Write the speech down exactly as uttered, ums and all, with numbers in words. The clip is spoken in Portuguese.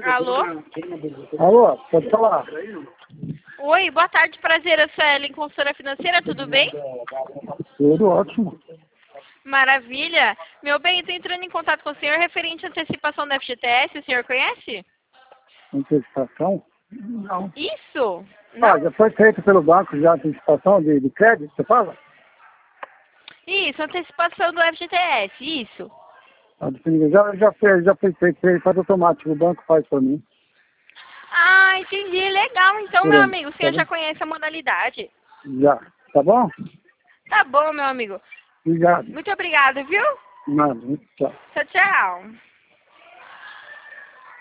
Alô? Alô, pode falar. Oi, boa tarde, prazer, eu sou a Ellen, consultora financeira, tudo bem? Tudo ótimo. Maravilha. Meu bem, estou entrando em contato com o senhor referente à antecipação da F G T S, o senhor conhece? Antecipação? Não. Isso? Ah, Não? já foi feito pelo banco já antecipação de, de crédito, você fala? Isso, antecipação do F G T S, isso. Ah, Já, já, fez, já foi feito, ele faz automático, o banco faz para mim. Ah, entendi, legal. Então, Por meu ano, amigo, o tá senhor bom? já conhece a modalidade. Já, tá bom? Tá bom, meu amigo. Obrigado. Muito obrigado, viu? Nada, tchau. Tchau, tchau.